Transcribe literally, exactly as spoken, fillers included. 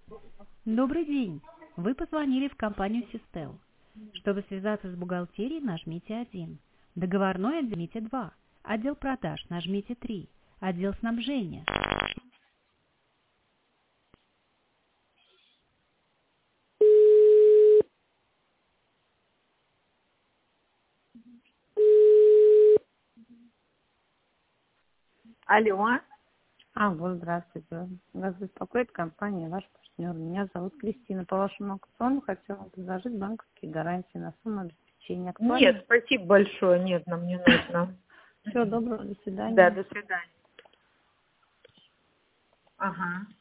Добрый день. Вы позвонили в компанию Систел. Чтобы связаться с бухгалтерией, нажмите один. Договорной отдел нажмите два. Отдел продаж нажмите три. Отдел снабжения. Алло. Алло, здравствуйте. Вас беспокоит компания «Ваш партнер». Меня зовут Кристина. По вашему аукциону хотела предложить банковские гарантии на сумму обеспечения. Актуально? Нет, спасибо большое. Нет, нам не нужно. Всего доброго, до свидания. Да, до свидания. Ага.